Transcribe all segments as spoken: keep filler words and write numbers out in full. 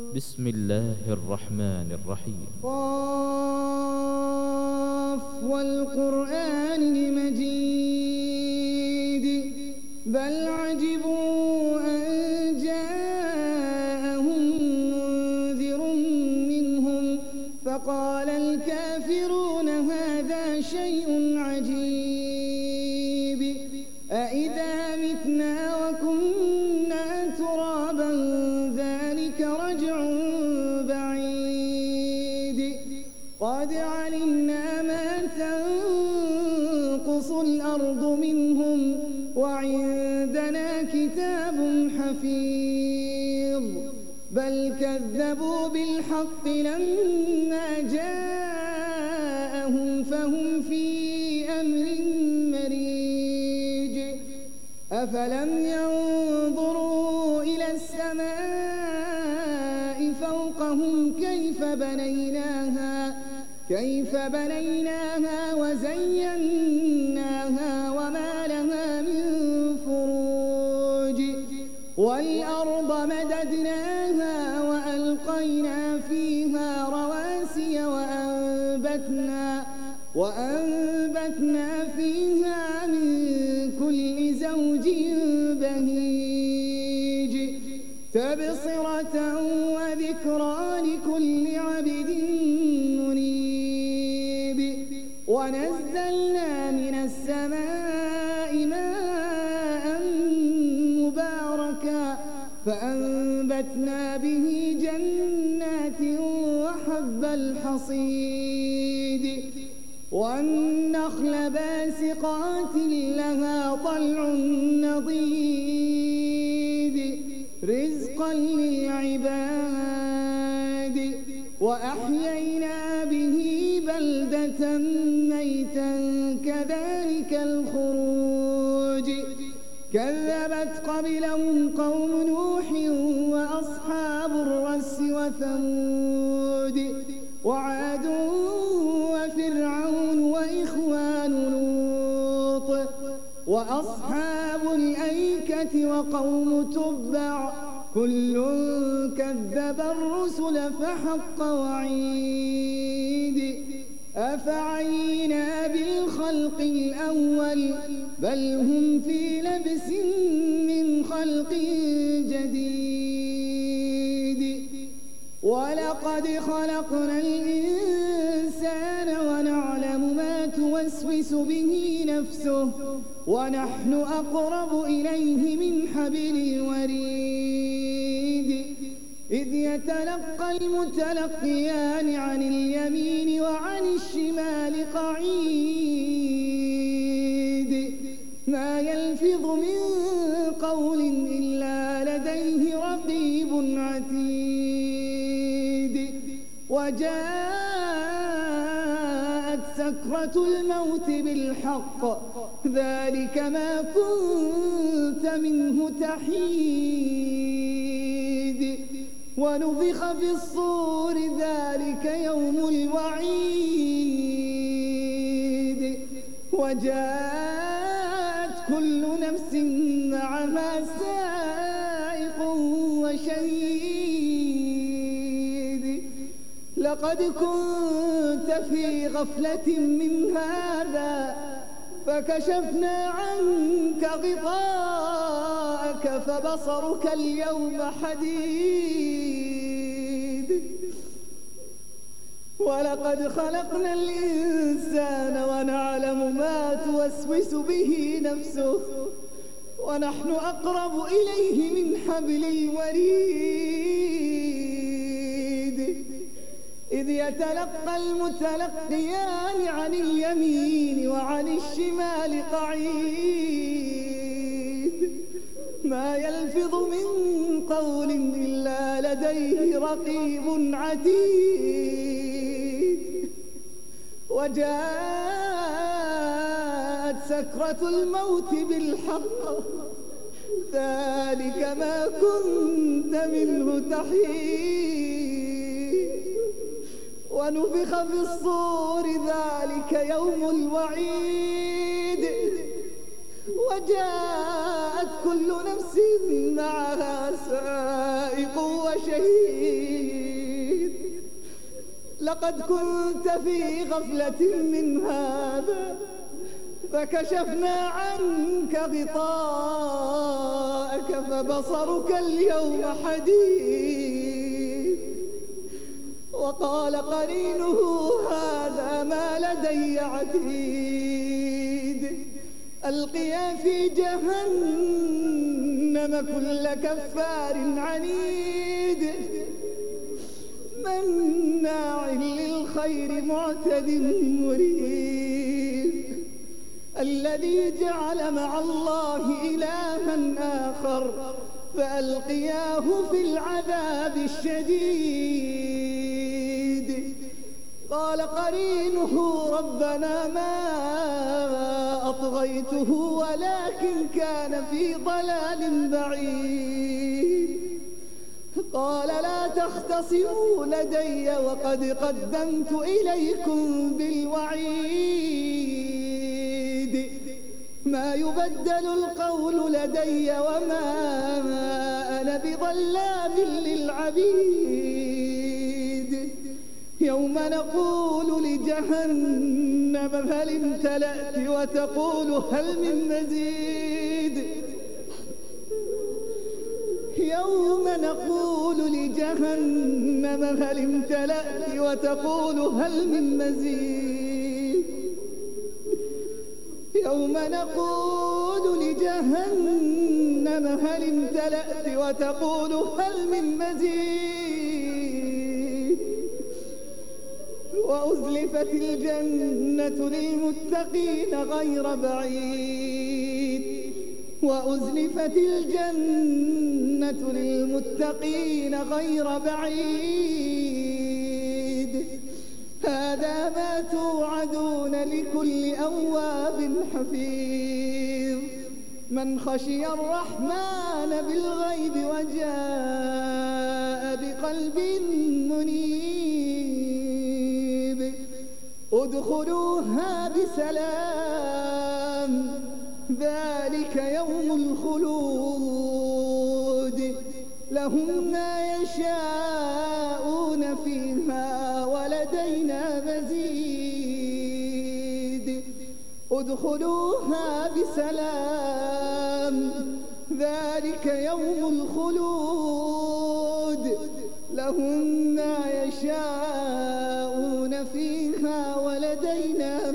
بسم الله الرحمن الرحيم. قاف والقرآن المجيد بل عجبوا أن جاءهم منذر منهم فقال الكافرون هذا شيء عجيب أإذا متنا وكنا ترابا ذلك رجع بعيد قد علمنا ما تنقص الأرض منهم وعندنا كتاب حفيظ بل كذبوا بالحق لما جاءهم فهم في أمر مريج أفلم ينظروا إلى السماء فوقهم كيف بنيناها كيف بنيناها وزيناها وما لها من فروج والأرض مددناها وألقينا فيها رواسي وأنبتنا وأنبتنا فيها من كل زوج بهيج تبصرة وذكرى لكل عبد منيب ونزلنا من السماء ماء مباركا فأنبتنا به جنات وحب الحصيد والنخل باسقات لها طلع نضيد رزقا للعباد وأحيينا به بلدة ميتا كذلك الخروج كذبت قبلهم قوم نوح وأصحاب الرس وثمود وعاد وفرعون وإخوان لوط وأصحاب الأيكة وقوم تبع كل كذب الرسل فحق وعيد أفعينا بالخلق الأول بل هم في لبس من خلق جديد ولقد خلقنا الإنسان ونعلم ما توسوس به نفسه ونحن أقرب إليه من حبل الوريد إذ يتلقى المتلقيان عن اليمين وعن الشمال قعيد ما يلفظ من قول إلا لديه رقيب عتيد وجاءت سكرة الموت بالحق ذلك ما كنت منه تحيد ونفخ في الصور ذلك يوم الوعيد وجاءت كل نفس معها سائق وشهيد لقد كنت في غفلة من هذا فكشفنا عنك غطاءك فبصرك اليوم حديد ولقد خلقنا الإنسان ونعلم ما توسوس به نفسه ونحن أقرب إليه من حبل الوريد إذ يتلقى المتلقيان عن اليمين وعن الشمال قعيد ما يلفظ من قول إلا لديه رقيب عتيد وجاءت سكرة الموت بالحق ذلك ما كنت منه تحيد ونفخ في الصور ذلك يوم الوعيد وجاءت كل نفس معها سائق وشهيد لقد كنت في غفلة من هذا فكشفنا عنك غطاءك فبصرك اليوم حديد. وقال قرينه هذا ما لدي عتيد. ألقيا في جهنم كل كفار عنيد مناع للخير معتد مريب. الذي جعل مع الله إلها آخر فألقياه في العذاب الشديد. قال قرينه ربنا ما أطغيته ولكن كان في ضلال بعيد. قال لا تختصموا لدي وقد قدمت إليكم بالوعيد. ما يبدل القول لدي وما أنا بظلام للعبيد. يوم نقول لجهنم هل امتلأت وتقول هل من مزيد. يوم نقول لجهنم هل امتلأت وتقول هل من مزيد. يوم نقول لجهنم هل امتلأت وتقول هل من مزيد. وأزلفت الجنة للمتقين غير بعيد. وأزلفت الجنة للمتقين غير بعيد. هذا ما توعدون لكل أواب حفيظ من خشي الرحمن بالغيب وجاء بقلب منيب. ادخلوها بسلام ذلك يوم الخلود. لهم ما يشاءون فيها ولدينا مزيد. ادخلوها بسلام ذلك يوم الخلود. لهم ما يشاءون فيها ولدينا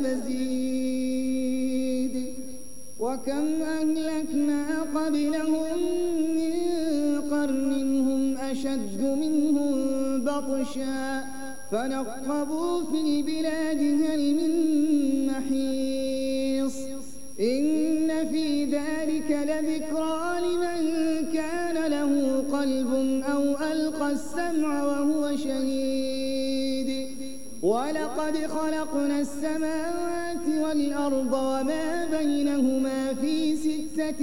مزيد. وكم أهلكنا قبلهم من قرن هم أشد منهم بطشا فنقبوا في البلاد هل من محيص. إن في ذلك لذكرى لمن كان له قلب أو ألقى السمع وهو شهيد. ولقد خلقنا السماوات والأرض وما بينهما في ستة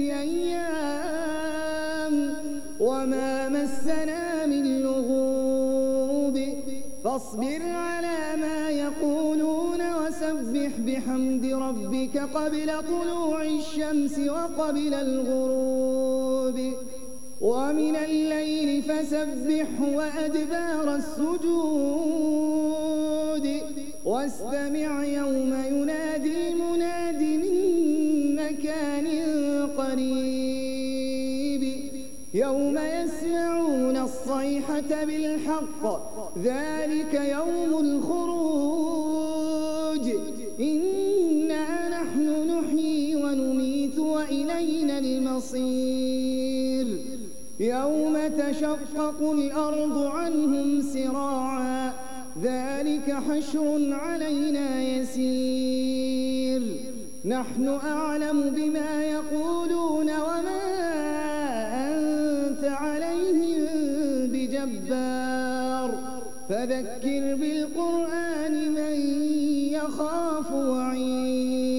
أيام وما مسنا من لغوب. فاصبر على ما يقولون وسبح بحمد ربك قبل طلوع الشمس وقبل الغروب. ومن الليل فسبحه وأدبار السجود. واستمع يوم ينادي مناد من مكان قريب. يوم يسمعون الصيحة بالحق ذلك يوم الخروج. إنا نحن نحيي ونميت وإلينا المصير. يوم تشقق الأرض عنهم سراعا ذلك حشر علينا يسير. نحن أعلم بما يقولون وما أنت عليهم بجبار. فذكر بالقرآن